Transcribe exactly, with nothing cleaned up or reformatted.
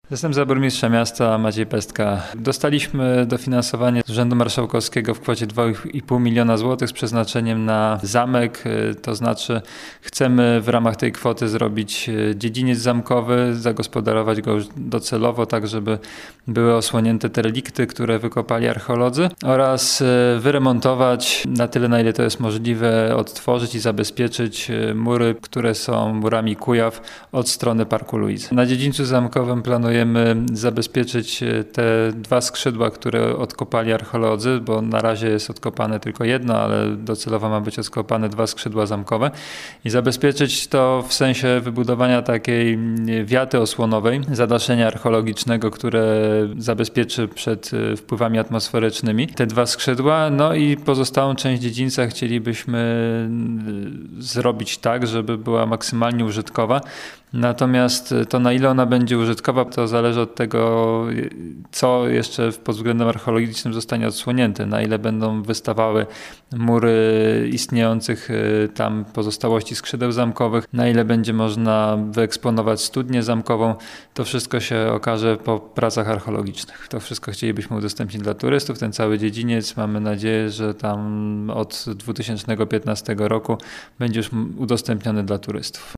Zastępca burmistrza miasta Maciej Pestka. Dostaliśmy dofinansowanie z Urzędu Marszałkowskiego w kwocie dwa i pół miliona złotych z przeznaczeniem na zamek, to znaczy chcemy w ramach tej kwoty zrobić dziedziniec zamkowy, zagospodarować go docelowo, tak żeby były osłonięte te relikty, które wykopali archeolodzy, oraz wyremontować na tyle, na ile to jest możliwe, odtworzyć i zabezpieczyć mury, które są murami Kujaw od strony Parku Luizy. Na dziedzińcu zamkowym planujemy zabezpieczyć te dwa skrzydła, które odkopali archeolodzy, bo na razie jest odkopane tylko jedno, ale docelowo ma być odkopane dwa skrzydła zamkowe i zabezpieczyć to w sensie wybudowania takiej wiaty osłonowej, zadaszenia archeologicznego, które zabezpieczy przed wpływami atmosferycznymi te dwa skrzydła, no i pozostałą część dziedzińca chcielibyśmy zrobić tak, żeby była maksymalnie użytkowa. Natomiast to, na ile ona będzie użytkowa, to zależy od tego, co jeszcze pod względem archeologicznym zostanie odsłonięte, na ile będą wystawały mury istniejących tam pozostałości skrzydeł zamkowych, na ile będzie można wyeksponować studnię zamkową. To wszystko się okaże po pracach archeologicznych. To wszystko chcielibyśmy udostępnić dla turystów. Ten cały dziedziniec, mamy nadzieję, że tam od dwa tysiące piętnastego roku będzie już udostępniony dla turystów.